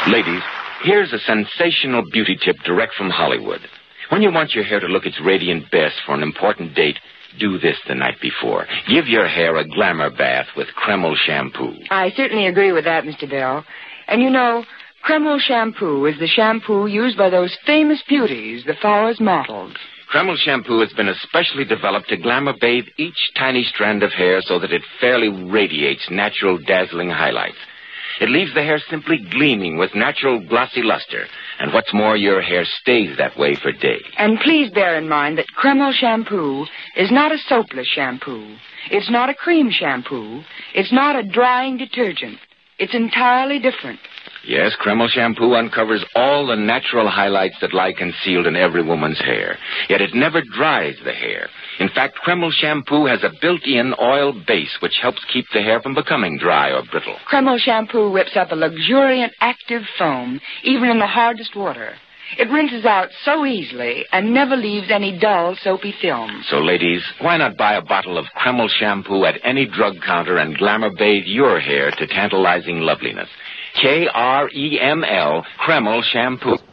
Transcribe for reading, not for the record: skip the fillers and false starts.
Ladies, here's a sensational beauty tip direct from Hollywood. When you want your hair to look its radiant best for an important date, do this the night before. Give your hair a glamour bath with Kreml shampoo. I certainly agree with that, Mr. Bell. And you know, Kreml shampoo is the shampoo used by those famous beauties, the Flowers models. Kreml shampoo has been especially developed to glamour bathe each tiny strand of hair so that it fairly radiates natural, dazzling highlights. It leaves the hair simply gleaming with natural glossy luster. And what's more, your hair stays that way for days. And please bear in mind that Kreml shampoo is not a soapless shampoo. It's not a cream shampoo. It's not a drying detergent. It's entirely different. Yes, Kreml shampoo uncovers all the natural highlights that lie concealed in every woman's hair. Yet it never dries the hair. In fact, Kreml shampoo has a built-in oil base which helps keep the hair from becoming dry or brittle. Kreml shampoo whips up a luxuriant, active foam, even in the hardest water. It rinses out so easily and never leaves any dull, soapy film. So, ladies, why not buy a bottle of Kreml shampoo at any drug counter and glamour bathe your hair to tantalizing loveliness? Kreml, Kreml shampoo.